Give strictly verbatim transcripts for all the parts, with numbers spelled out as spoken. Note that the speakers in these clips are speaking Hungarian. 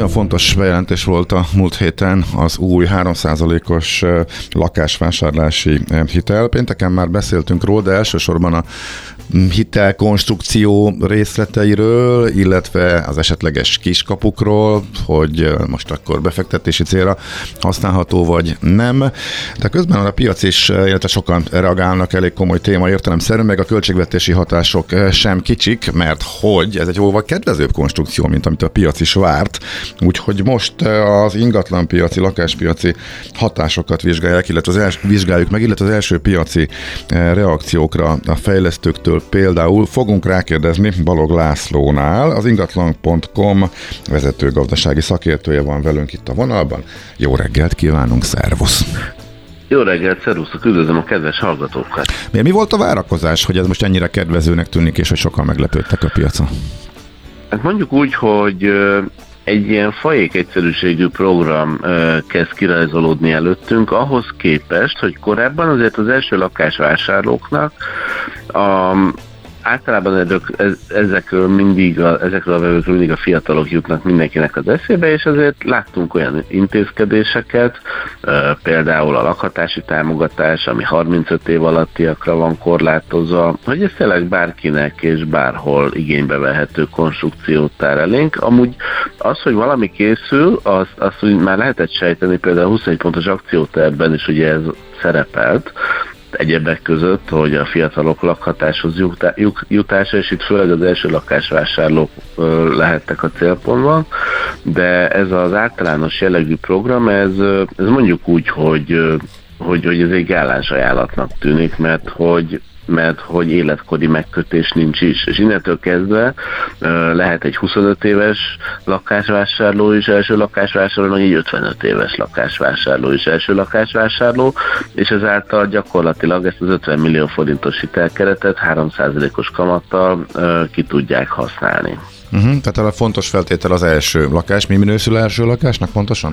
nagyon fontos bejelentés volt a múlt héten az új három százalékos lakásvásárlási hitel. Pénteken már beszéltünk róla, de elsősorban a hitelkonstrukció részleteiről, illetve az esetleges kiskapukról, hogy most akkor befektetési célra használható vagy nem. De közben a piac is, illetve sokan reagálnak, elég komoly téma értelemszerűen, meg a költségvetési hatások sem kicsik, mert hogy ez egy jóval kedvezőbb konstrukció, mint amit a piac is várt. Úgyhogy most az ingatlanpiaci, lakáspiaci hatásokat vizsgálják, illetve az els- vizsgáljuk meg, illetve az első piaci reakciókra a fejlesztőktől például fogunk rákérdezni Balog Lászlónál, az ingatlan pont com vezető gazdasági szakértője van velünk itt a vonalban. Jó reggelt kívánunk, szervusz! Jó reggelt, szervusztok, üdvözlöm a kedves hallgatókat! Mi, mi volt a várakozás, hogy ez most ennyire kedvezőnek tűnik, és hogy sokan meglepődtek a piacon? Hát mondjuk úgy, hogy egy ilyen fajék egyszerűségű program kezd kirajzolódni előttünk, ahhoz képest, hogy korábban azért az első lakásvásárlóknak a általában ezekről mindig a, ezekről a vevőkről mindig a fiatalok jutnak mindenkinek az eszébe, és azért láttunk olyan intézkedéseket, például a lakhatási támogatás, ami harmincöt év alattiakra van korlátozva, hogy ez tényleg bárkinek és bárhol igénybe vehető konstrukciót tár elénk. Amúgy az, hogy valami készül, azt, azt úgy már lehetett sejteni, például a huszonegy pontos akciótervben is ugye ez szerepelt, egyebek között, hogy a fiatalok lakhatáshoz jutása, és itt főleg az első lakásvásárlók lehettek a célpontban, de ez az általános jellegű program, ez, ez mondjuk úgy, hogy, hogy, hogy ez egy állásajánlatnak tűnik, mert hogy mert hogy életkori megkötés nincs is. És innentől kezdve lehet egy huszonöt éves lakásvásárló is első lakásvásárló, meg egy ötvenöt éves lakásvásárló is első lakásvásárló, és ezáltal gyakorlatilag ezt az ötven millió forintos hitelkeretet három százalékos kamattal ki tudják használni. Uh-huh, tehát a fontos feltétel az első lakás. Mi minősül első lakásnak pontosan?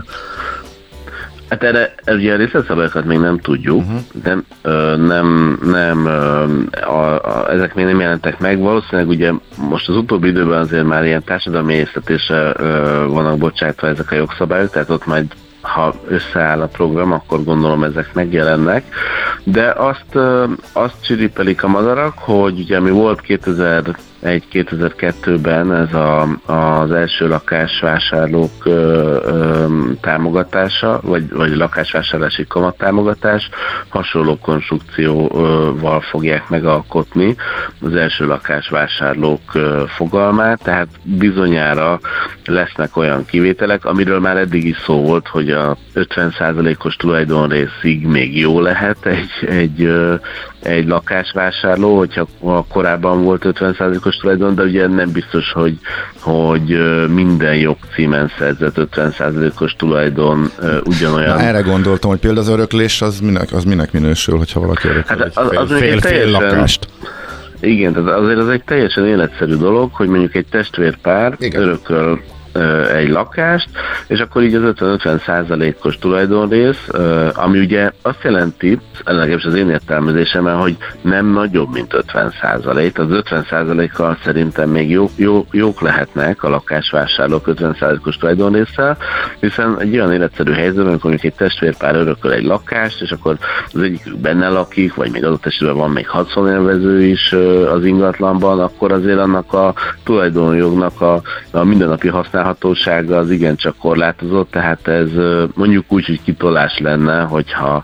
Hát erre ugye a részletszabályokat még nem tudjuk, uh-huh. de ö, nem, nem ö, a, a, ezek még nem jelentek meg. Valószínűleg ugye most az utóbbi időben azért már ilyen társadalmi észletésre vannak bocsátva ezek a jogszabályok, tehát ott majd ha összeáll a program, akkor gondolom ezek megjelennek, de azt, azt csiripelik a madarak, hogy ugye mi volt kétezer-egy kétezer-kettőben ez a, az első lakásvásárlók ö, ö, támogatása, vagy, vagy lakásvásárlási kamattámogatás, hasonló konstrukcióval fogják megalkotni az első lakásvásárlók ö, fogalmát, tehát bizonyára lesznek olyan kivételek, amiről már eddig is szó volt, hogy a ötven százalékos tulajdonrészig még jó lehet egy, egy, egy lakásvásárló, hogyha korábban volt ötven százalékos tulajdon, de ugye nem biztos, hogy, hogy minden jogcímen szerzett ötven százalékos tulajdon ugyanolyan. Na, erre gondoltam, hogy például az öröklés az minek, az minek minősül, hogyha valaki örököl hát az, az fél, fél, fél lakást. Igen, tehát azért az egy teljesen életszerű dolog, hogy mondjuk egy testvérpár igen. örököl egy lakást, és akkor így az ötven-ötven százalékos tulajdonrész, ami ugye azt jelenti, legalábbis az én értelmezésemben, hogy nem nagyobb, mint ötven százalék. Az ötven százalékkal szerintem még jó, jó, jók lehetnek a lakásvásárlók ötven százalékos tulajdonrésszel, hiszen egy olyan életszerű helyzetben, amikor mondjuk egy testvérpár örököl egy lakást, és akkor az egyikük benne lakik, vagy még adott esetben van még haszonélvező is az ingatlanban, akkor azért annak a tulajdonjognak a, a mindennapi használhatósága hatósága az igencsak korlátozott, tehát ez mondjuk úgy, hogy kitolás lenne, hogyha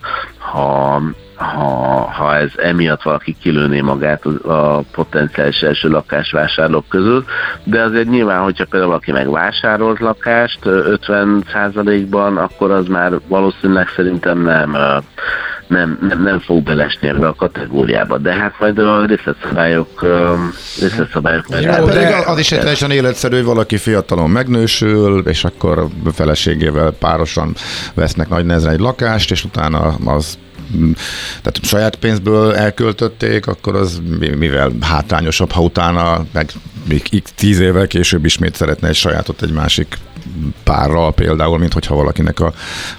ha, ha, ha ez emiatt valaki kilőné magát a potenciális első lakásvásárlók közül, de azért nyilván, hogyha például valaki megvásárolt lakást ötven százalékban, akkor az már valószínűleg szerintem nem Nem, nem, nem fog belesni ebbe a kategóriába, de hát majd a részletszabályok, részletszabályok meg. Jó, de az is egy teljesen életszerű, hogy valaki fiatalon megnősül, és akkor feleségével párosan vesznek nagy nehezen egy lakást, és utána az tehát saját pénzből elköltötték, akkor az mivel hátrányosabb, ha utána meg még tíz évvel később ismét szeretne egy sajátot egy másik párral például, mint hogyha valakinek a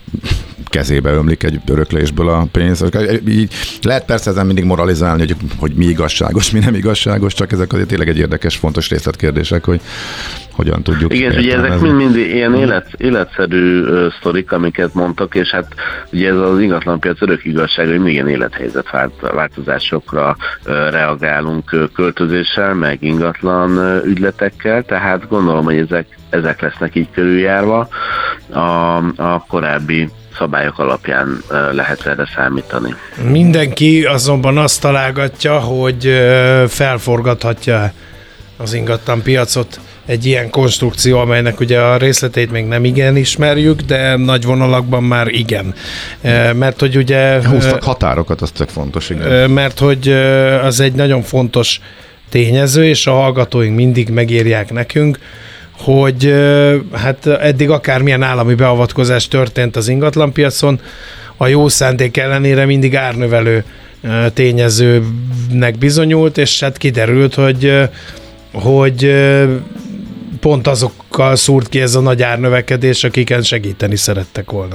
kezébe ömlik egy öröklésből a pénz. Így lehet persze ezen mindig moralizálni, hogy, hogy mi igazságos, mi nem igazságos, csak ezek azért tényleg egy érdekes, fontos részletkérdések, hogy hogyan tudjuk igen, ugye ezek mind-mind ilyen élet, életszerű uh, sztorik, amiket mondtak, és hát ugye ez az ingatlanpiac örök igazság, hogy mindig ilyen élethelyzet változásokra uh, reagálunk uh, költözéssel, meg ingatlan uh, ügyletekkel, tehát gondolom, hogy ezek, ezek lesznek így körüljárva a, a korábbi szabályok alapján lehet erre számítani. Mindenki azonban azt találgatja, hogy felforgathatja az ingatlan piacot egy ilyen konstrukció, amelynek ugye a részleteit még nem igen ismerjük, de nagy vonalakban már igen. Mert hogy ugye... Húztak határokat, az tök fontos, igen. Mert hogy az egy nagyon fontos tényező, és a hallgatóink mindig megírják nekünk, hogy hát eddig akármilyen állami beavatkozás történt az ingatlanpiacon, a jó szándék ellenére mindig árnövelő tényezőnek bizonyult, és hát kiderült, hogy, hogy pont azokkal szúrt ki ez a nagy árnövekedés, akiken segíteni szerettek volna.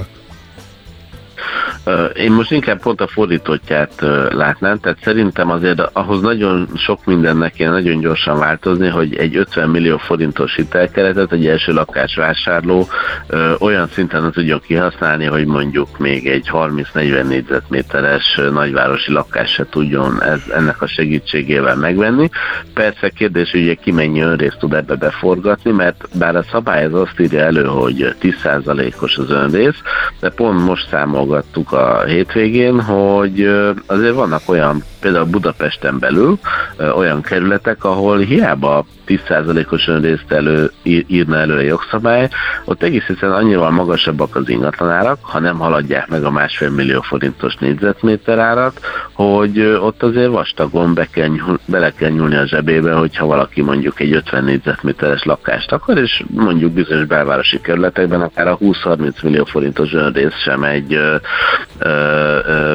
Én most inkább pont a fordítottját látnám, tehát szerintem azért ahhoz nagyon sok mindennek kell nagyon gyorsan változni, hogy egy ötven millió forintos hitelkeretet egy első lakásvásárló ö, olyan szinten nem tudjon kihasználni, hogy mondjuk még egy harminc-negyven négyzetméteres nagyvárosi lakást se tudjon ez, ennek a segítségével megvenni. Persze kérdés, hogy ugye ki mennyi önrészt tud ebbe beforgatni, mert bár a szabály az azt írja elő, hogy tíz százalékos az önrész, de pont most számolgattuk a hétvégén, hogy azért vannak olyan, például Budapesten belül olyan kerületek, ahol hiába tíz százalékos önrészt elő, írna elő a jogszabály, ott egész egyszerűen annyival magasabbak az ingatlanárak, ha nem haladják meg a másfél millió forintos négyzetméter árat, hogy ott azért vastagon be kell, bele kell nyúlni a zsebébe, hogyha valaki mondjuk egy ötven négyzetméteres lakást akar, és mondjuk bizonyos belvárosi kerületekben akár a húsz-harminc millió forintos önrész sem egy ö, ö, ö,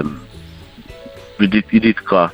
ritka,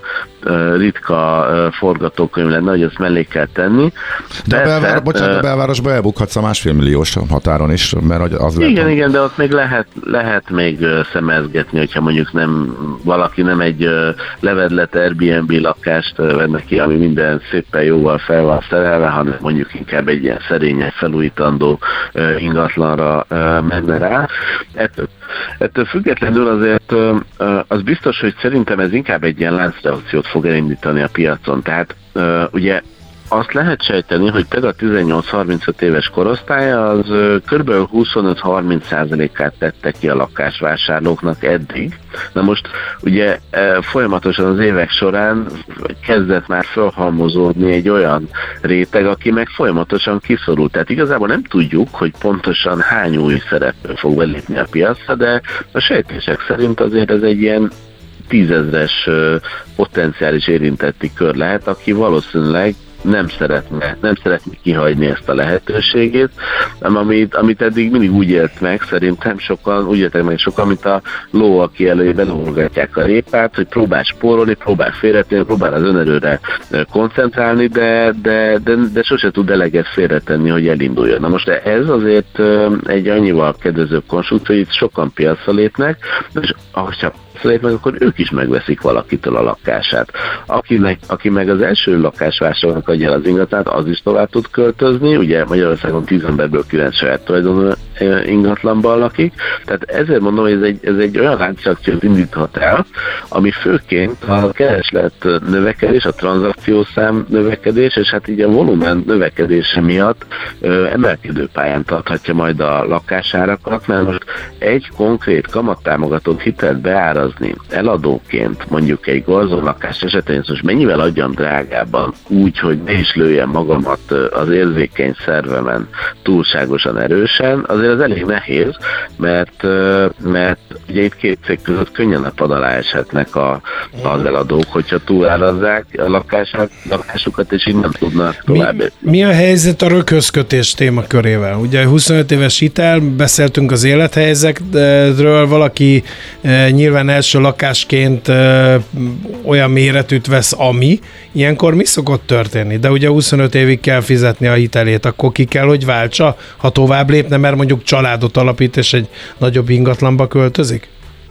ritka forgatókönyv lenne, hogy ezt mellé kell tenni. De a, belvár, bocsánat, a belvárosba elbukhatsz a másfél milliós határon is, mert az igen, lehet, igen, de ott még lehet, lehet még szemezgetni, hogyha mondjuk nem, valaki nem egy levedlet Airbnb lakást venne ki, ami minden szépen jóval fel van szerelve, hanem mondjuk inkább egy ilyen szerényes, felújítandó ingatlanra menne rá. Ettől, ettől függetlenül azért az biztos, hogy szerintem ez inkább egy ilyen láncreakciót fog elindítani a piacon. Tehát uh, ugye azt lehet sejteni, hogy például a tizennyolc-harmincöt éves korosztálya az uh, kb. huszonöt-harminc százalékát tette ki a lakásvásárlóknak eddig. Na most ugye uh, folyamatosan az évek során kezdett már felhalmozódni egy olyan réteg, aki meg folyamatosan kiszorult. Tehát igazából nem tudjuk, hogy pontosan hány új szereplő fog belépni a piacra, de a sejtések szerint azért ez egy ilyen tízezres potenciális érintetti kör lehet, aki valószínűleg nem szeretne, nem szeretne kihagyni ezt a lehetőségét, amit, amit eddig mindig úgy élt meg, szerintem sokan, úgy éltek meg sokan, mint a ló, aki előbb belógatják a répát, hogy próbál spórolni, próbál félretenni, próbál az önerőre koncentrálni, de, de, de, de sose tud eleget félretenni, hogy elinduljon. Na most ez azért egy annyival kedvezőbb konstrukció, hogy itt sokan piacra lépnek, és ahogy meg, akkor ők is megveszik valakitől a lakását. Akinek, aki meg az első lakásvásárlónak adja az ingatlant, az is tovább tud költözni, ugye Magyarországon tíz emberből kilenc saját tulajdonú ingatlanban lakik, tehát ezért mondom, hogy ez egy, ez egy olyan láncreakciót indíthat el, ami főként a kereslet növekedés, a tranzakciószám növekedés, és hát így a volumen növekedése miatt ö, emelkedő pályán tarthatja majd a lakásárakat, mert most egy konkrét kamattámogatott hitelt beáraz eladóként mondjuk egy garzonlakás esetén, most mennyivel adjam drágában úgy, hogy ne is lőjem magamat az érzékeny szervemen túlságosan erősen, azért az elég nehéz, mert, mert ugye itt két cég között könnyen a pad alá eshetnek a, az eladók, hogyha túlárazzák a lakását, lakásukat, és így nem tudnak tovább. Mi, mi a helyzet a rökhözkötés témakörével? Ugye huszonöt éves hitel, beszéltünk az élethelyzetről, valaki e, nyilván első lakásként ö, olyan méretűt vesz, ami. Ilyenkor mi szokott történni? De ugye huszonöt évig kell fizetni a hitelét, akkor ki kell, hogy váltsa, ha tovább lépne, mert mondjuk családot alapít, és egy nagyobb ingatlanba költözik?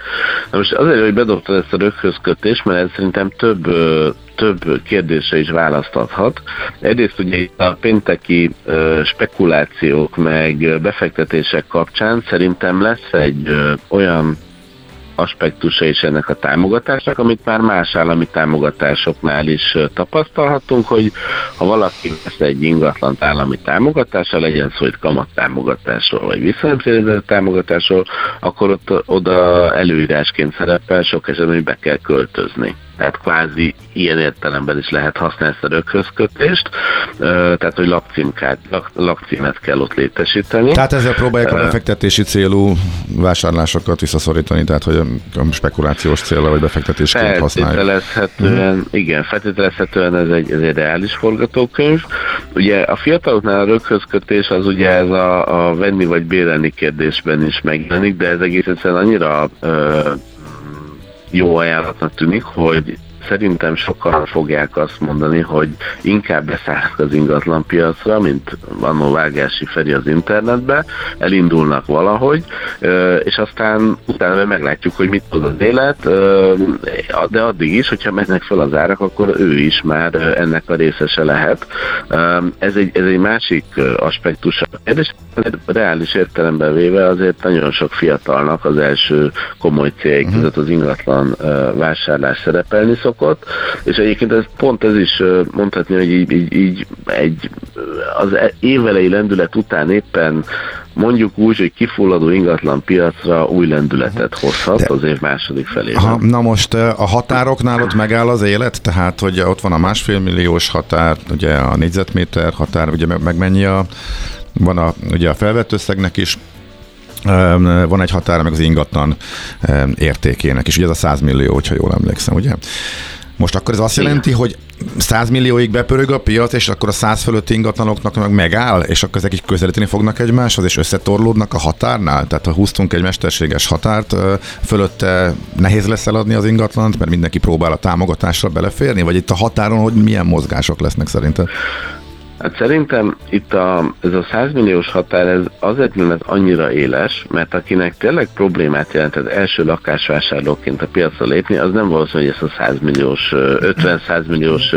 Na most azért, hogy bedobtad ezt a röghözkötést, mert ez szerintem több, több kérdésre is választ adhat. Egyrészt ugye itt a pénteki spekulációk meg befektetések kapcsán szerintem lesz egy olyan aspektusa is ennek a támogatásnak, amit már más állami támogatásoknál is tapasztalhatunk, hogy ha valaki vesz egy ingatlant állami támogatásra, legyen szó, hogy kamattámogatásról, vagy visszanemtérített támogatásról, akkor ott oda előírásként szerepel sok esetben, hogy be kell költözni. Tehát kvázi ilyen értelemben is lehet használni ezt a röghözkötést, tehát hogy lakcímkát, lak, lakcímet kell ott létesíteni. Tehát ezzel próbálják a befektetési célú vásárlásokat visszaszorítani, tehát hogy a spekulációs célra vagy befektetésként használják. Feltételezhetően, uh-huh. igen, feltételezhetően ez egy, ez egy reális forgatókönyv. Ugye a fiataloknál a röghözkötés az ugye ez a, a venni vagy bérelni kérdésben is megjelenik, de ez egész egyszerűen annyira ö, jó ajánlatnak tűnik, hogy szerintem sokan fogják azt mondani, hogy inkább beszállnak az ingatlanpiacra, mint annó Vágási Feri az internetbe, elindulnak valahogy, és aztán utána meglátjuk, hogy mit tud az élet, de addig is, hogyha mennek fel az árak, akkor ő is már ennek a részese lehet. Ez egy, ez egy másik aspektus. És reális értelemben véve azért nagyon sok fiatalnak az első komoly céljuk között az ingatlan vásárlás szerepelni szokott, és egyébként ez, pont ez is mondhatni, hogy így, így, így egy, az évelei lendület után éppen mondjuk úgy, hogy kifulladó ingatlan piacra új lendületet hozhat de az év második felében. Ha, na most a határoknál ott megáll az élet, tehát hogy ott van a másfél milliós határ, ugye a négyzetméter határ, ugye meg mennyi a, van a, ugye a felvett összegnek is, van egy határa meg az ingatlan értékének is, ugye ez a száz millió, hogyha jól emlékszem, ugye? Most akkor ez azt jelenti, hogy száz millióig bepörög a piac, és akkor a száz fölötti ingatlanoknak meg megáll, és akkor ezek így közelíteni fognak egymáshoz, és összetorlódnak a határnál? Tehát ha húztunk egy mesterséges határt, fölötte nehéz lesz eladni az ingatlant, mert mindenki próbál a támogatásra beleférni, vagy itt a határon, hogy milyen mozgások lesznek szerinted? Hát szerintem itt a, ez a száz milliós határ ez azért nem ez annyira éles, mert akinek tényleg problémát jelent az első lakásvásárlóként a piacra lépni, az nem valószínű, hogy ezt a száz milliós, ötven-száz milliós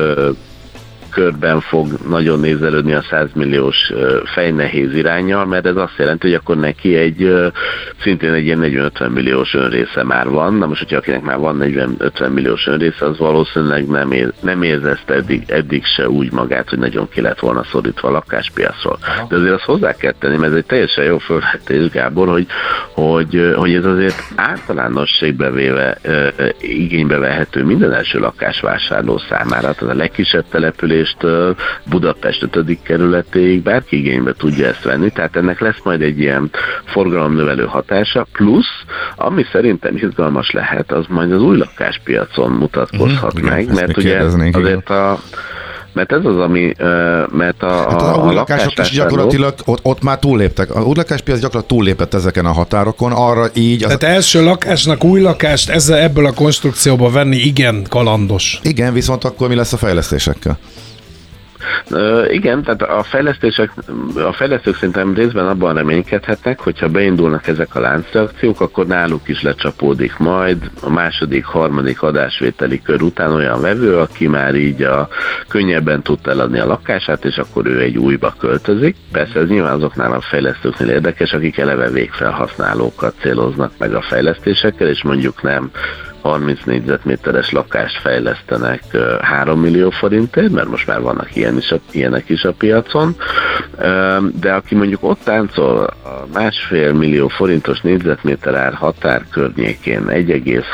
körben fog nagyon nézelődni a száz milliós fejnehéz iránnyal, mert ez azt jelenti, hogy akkor neki egy szintén egy ilyen negyven-ötven milliós önrésze már van. Na most, hogyha akinek már van negyven-ötven milliós önrésze, az valószínűleg nem, ér, nem érzezte eddig, eddig se úgy magát, hogy nagyon ki lett volna szorítva a lakáspiacról. De azért azt hozzá kell tenni, mert ez egy teljesen jó felvetés, Gábor, hogy, hogy, hogy ez azért általánosségbe véve igénybe vehető minden első lakásvásárló számára, tehát a legkisebb település Budapest ötödik kerületéig bárki igénybe tudja ezt venni, tehát ennek lesz majd egy ilyen forgalomnövelő hatása, plusz, ami szerintem izgalmas lehet, az majd az új lakáspiacon mutatkozhat uh-huh, meg, igen, mert ugye azért a mert ez az, ami, mert a, hát a, a új lakások is gyakorlatilag ott, ott már túlléptek. A új lakáspiac gyakorlatilag túllépett ezeken a határokon, arra így... Az... Tehát első lakásnak új lakást ezzel, ebből a konstrukcióból venni igen kalandos. Igen, viszont akkor mi lesz a fejlesztésekkel? Uh, igen, tehát a fejlesztések, a fejlesztők szerintem részben abban reménykedhetnek, hogyha beindulnak ezek a láncreakciók, akkor náluk is lecsapódik majd a második, harmadik adásvételi kör után olyan vevő, aki már így a könnyebben tudta eladni a lakását, és akkor ő egy újba költözik. Persze ez nyilván azoknál a fejlesztőknél érdekes, akik eleve végfelhasználókat céloznak meg a fejlesztésekkel, és mondjuk nem harminc négyzetméteres lakást fejlesztenek három millió forintért, mert most már vannak ilyen is a, ilyenek is a piacon, de aki mondjuk ott táncol a másfél millió forintos négyzetméter ár határ környékén egy egész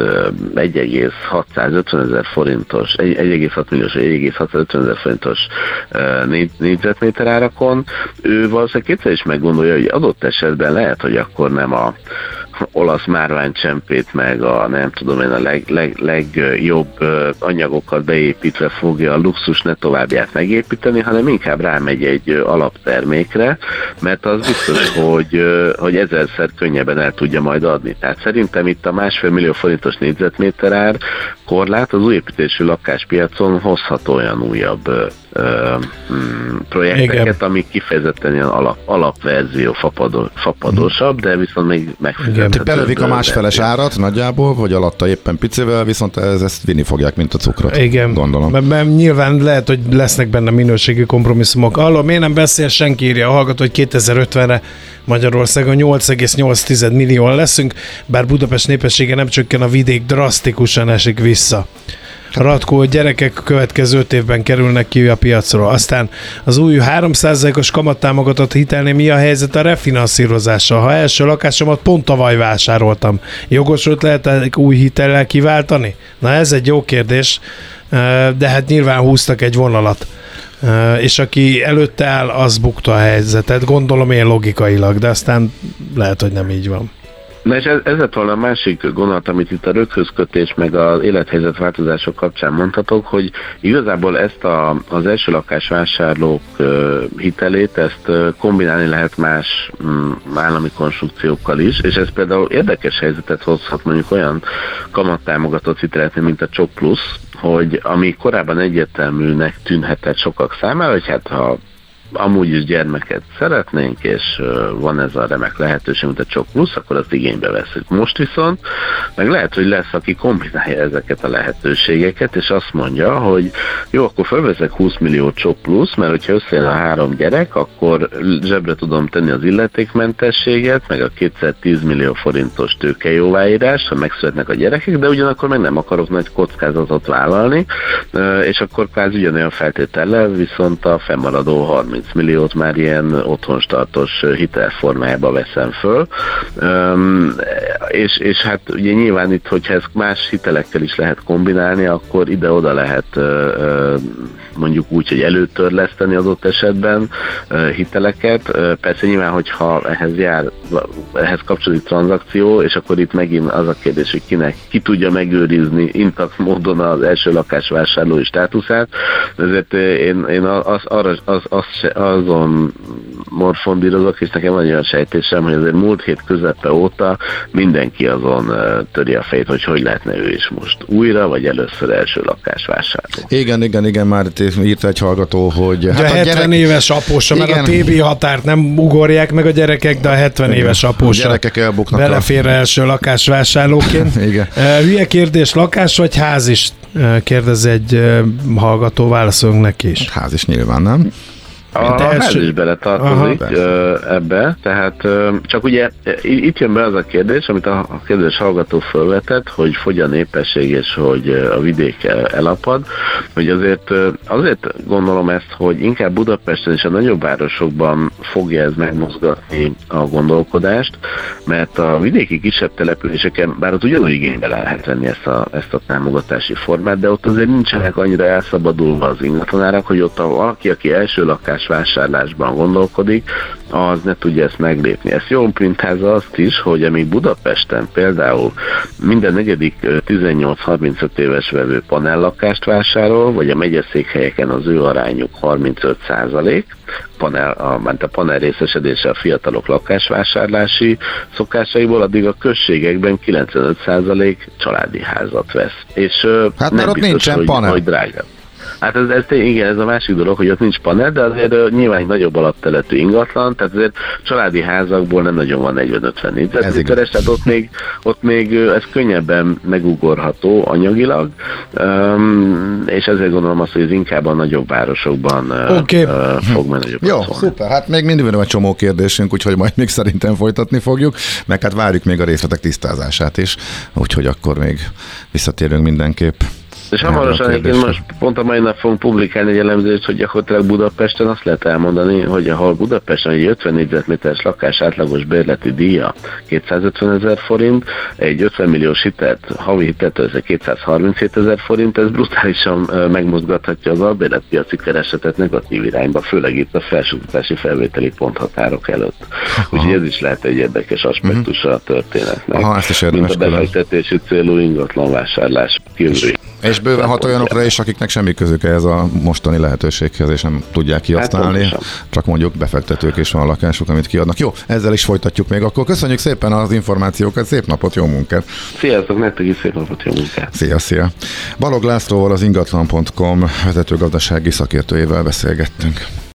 hatszázötven ezer forintos, egy egész hat milliós, egy egész hatszázötven ezer forintos négyzetméter árakon, ő valószínűleg kétszer is meggondolja, hogy adott esetben lehet, hogy akkor nem a olasz márványcsempét meg a nem tudom én a leg, leg, legjobb anyagokat beépítve fogja a luxus ne továbbját megépíteni, hanem inkább rámegy egy alaptermékre, mert az biztos, hogy, hogy ezerszer könnyebben el tudja majd adni. Tehát szerintem itt a másfél millió forintos négyzetméter ár korlát az újépítésű lakáspiacon hozhat olyan újabb ö, ö, projekteket, igen. amik kifejezetten ilyen alap, alapverzió fapadó, fapadósabb, de viszont még megfizethető. Belövik a másfeles árat nagyjából, vagy alatta éppen picivel, viszont ez, ezt vinni fogják, mint a cukrot. Igen, gondolom. Mert, mert nyilván lehet, hogy lesznek benne minőségi kompromisszumok. Alló, miért nem beszél senki, írja a hallgató, hogy kétezer-ötvenre Magyarországon nyolc egész nyolc millióan leszünk, bár Budapest népessége nem csökken, a vidék drasztikusan esik vissza. Ratkó, gyerekek a következő öt évben kerülnek ki a piacról. Aztán az új három százalékos kamattámogatott hitelnél mi a helyzet a refinanszírozással? Ha első lakásomat pont tavaly vásároltam, jogosult lehet új hitellel kiváltani? Na ez egy jó kérdés, de hát nyilván húztak egy vonalat. És aki előtte áll, az bukta a helyzetet. Gondolom én logikailag, de aztán lehet, hogy nem így van. Na és ez, ez lett volna a másik gondolat, amit itt a röghözkötés meg az élethelyzet változások kapcsán mondhatok, hogy igazából ezt a, az első lakásvásárlók uh, hitelét, ezt uh, kombinálni lehet más um, állami konstrukciókkal is, és ez például érdekes helyzetet hozhat mondjuk olyan kamattámogatott hiteleknél, mint a Csok Plusz, hogy ami korábban egyértelműnek tűnhetett sokak számára, hogy hát ha amúgy is gyermeket szeretnénk, és van ez a remek lehetőség, mint a Csok Plusz, akkor azt igénybe veszünk. Most viszont meg lehet, hogy lesz, aki kombinálja ezeket a lehetőségeket, és azt mondja, hogy jó, akkor felveszek húsz millió Csok Plusz, mert hogyha összejön a három gyerek, akkor zsebre tudom tenni az illetékmentességet, meg a kétszertíz millió forintos tőkejóváírást, ha megszületnek a gyerekek, de ugyanakkor meg nem akarok nagy kockázatot vállalni, és akkor kvázi ugyanolyan feltétellel, viszont a fennmaradó harminc milliót már ilyen otthonstartos hitelformájába veszem föl. Üm, és, és hát ugye nyilván itt, hogyha ezt más hitelekkel is lehet kombinálni, akkor ide-oda lehet ö, mondjuk úgy, hogy előtörleszteni adott esetben ö, hiteleket. Persze nyilván, hogyha ehhez jár, ehhez kapcsolódik tranzakció, és akkor itt megint az a kérdés, hogy kinek, ki tudja megőrizni intakt módon az első lakásvásárlói státuszát. Ezért én, én az, arra, az, az azon morfondírozok, és nekem van olyan sejtésem, hogy azért múlt hét közepe óta mindenki azon töri a fejét, hogy hogy lehetne ő is most újra, vagy először első lakásvásárló. Igen, igen, igen, már írt egy hallgató, hogy... Hát a hetven gyerek... éves apósa, igen. Mert a té bé határt nem ugorják meg a gyerekek, de a hetven igen. éves apósa belefér a... első lakásvásárlóként. Igen. Hülye kérdés, lakás vagy ház is? Kérdez egy hallgató, válaszolunk neki is. Ház is nyilván, nem? A ház is beletartozik Aha. ebbe, tehát csak ugye itt jön be az a kérdés, amit a kedves hallgató felvetett, hogy fogy a népesség és hogy a vidék elapad, hogy azért, azért gondolom ezt, hogy inkább Budapesten és a nagyobb városokban fogja ez megmozgatni a gondolkodást, mert a vidéki kisebb településeken, bár ott ugyanúgy igénybe lehet venni ezt a, ezt a támogatási formát, de ott azért nincsenek annyira elszabadulva az ingatlanárak, hogy ott a valaki, aki első lakás vásárlásban gondolkodik, az ne tudja ezt meglépni. Ez jól printázza azt is, hogy amíg Budapesten például minden negyedik tizennyolc-harmincöt éves vevő panellakást vásárol, vagy a megyeszékhelyeken az ő arányuk harmincöt százalék, panel, a, a panel részesedése a fiatalok lakásvásárlási szokásaiból, addig a községekben kilencvenöt százalék családi házat vesz. És hát nem ott biztos, nincsen hogy, panel. hogy drágább. Hát ez, ez, igen, ez a másik dolog, hogy ott nincs panel, de azért nyilván egy nagyobb alapterületű ingatlan, tehát azért családi házakból nem nagyon van negyven-ötven négyzetméteres, tehát ott még, ott még ez könnyebben megugorható anyagilag, um, és ezért gondolom azt, hogy ez inkább a nagyobb városokban okay. uh, fog majd nagyobb. Jó, szólni. Szuper, hát még mindig van egy csomó kérdésünk, úgyhogy majd még szerintem folytatni fogjuk, meg hát várjuk még a részletek tisztázását is, úgyhogy akkor még visszatérünk mindenképp. És hamarosan egyébként most pont a mai nap fogunk publikálni egy elemzést, hogy gyakorlatilag Budapesten azt lehet elmondani, hogy ahol Budapesten egy ötven négyzetméteres lakás átlagos bérleti díja kétszázötven ezer forint, egy ötven milliós hitelt, havi hitelt össze kétszázharminchét ezer forint, ez brutálisan megmozgathatja az albérletpiaci keresetet negatív irányba, főleg itt a felsőoktatási felvételi ponthatárok előtt. Úgyhogy ez is lehet egy érdekes aspektusa a történetnek. Aha, ezt is érdemes, mint a befektetési célú ingatlanvásárlás kívül. És bőven hat olyanokra is, akiknek semmi közük ez a mostani lehetőséghez, és nem tudják kihasználni, hát, csak mondjuk befektetők és van lakásuk, amit kiadnak. Jó, ezzel is folytatjuk még akkor. Köszönjük szépen az információkat, szép napot, jó munkát! Sziasztok, nektek is szép napot, jó munkát! Szia, szia! Balog Lászlóval, az ingatlan pont com vezető gazdasági szakértőjével beszélgettünk.